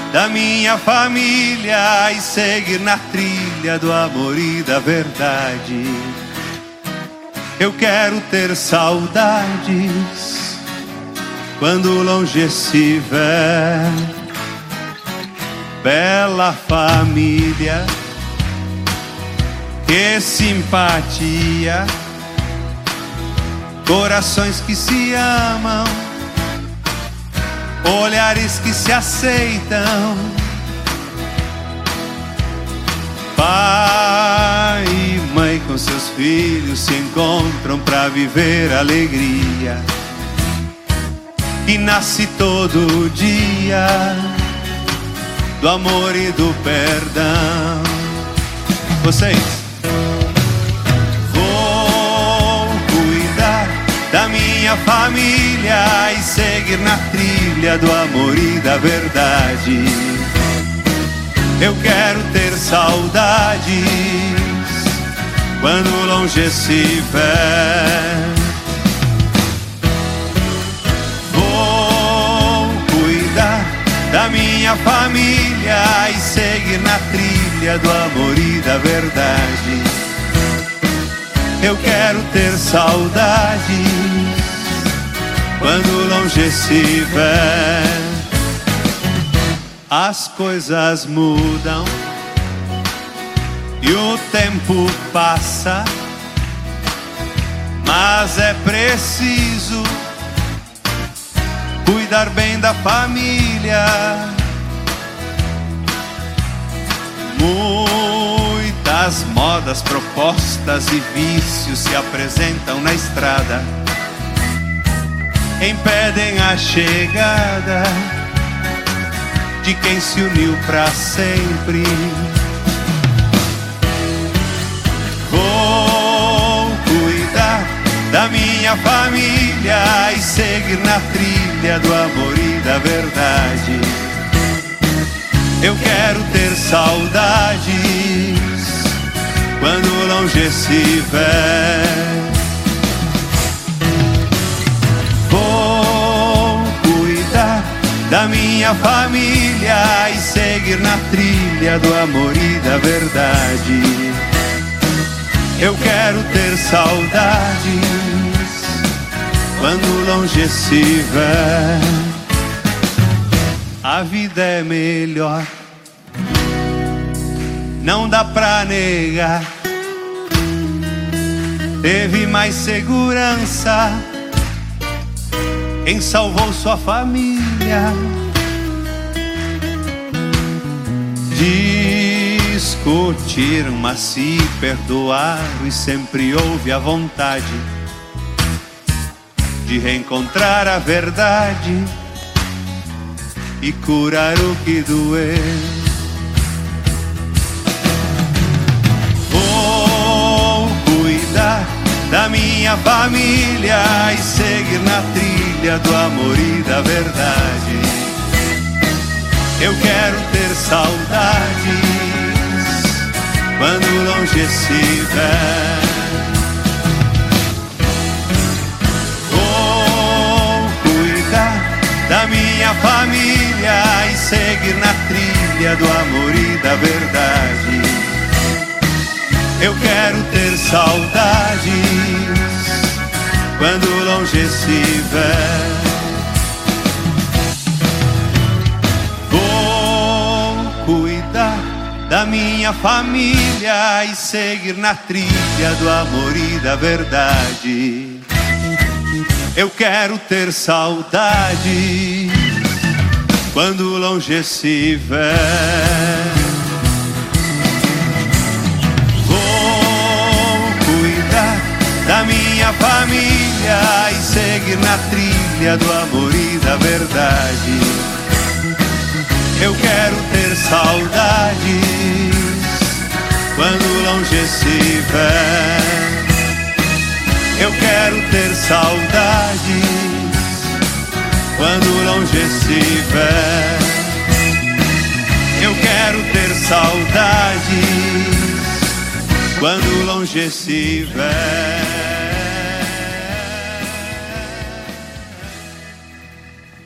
da minha família e seguir na trilha do amor e da verdade. Eu quero ter saudades quando longe estiver. Bela família, que simpatia, corações que se amam, olhares que se aceitam. Pai e mãe com seus filhos se encontram pra viver alegria que nasce todo dia do amor e do perdão. Vocês. Vou cuidar da minha família e seguir na trilha do amor e da verdade. Eu quero ter saudades quando longe estiver. Vou cuidar da minha família e seguir na trilha do amor e da verdade. Eu quero ter saudades quando longe estiver. As coisas mudam e o tempo passa, mas é preciso cuidar bem da família. Muitas modas, propostas e vícios se apresentam na estrada, impedem a chegada de quem se uniu pra sempre. Vou cuidar da minha família e seguir na trilha do amor e da verdade. Eu quero ter saudades quando longe estiver. Vou cuidar da minha família e seguir na trilha do amor e da verdade. Eu quero ter saudades quando longe estiver. A vida é melhor, não dá pra negar. Teve mais segurança quem salvou sua família. Discutir, mas se perdoar, e sempre houve a vontade de reencontrar a verdade e curar o que doeu. Vou cuidar da minha família e seguir na trilha do amor e da verdade. Eu quero ter saudades quando longe estiver. Vou cuidar da minha família e seguir na trilha do amor e da verdade. Eu quero ter saudades quando longe estiver. Vou cuidar da minha família e seguir na trilha do amor e da verdade. Eu quero ter saudade quando longe estiver. Vou cuidar da minha família e seguir na trilha do amor e da verdade. Eu quero ter saudades quando longe estiver. Eu quero ter saudades quando longe estiver. Eu quero ter saudades quando longe estiver.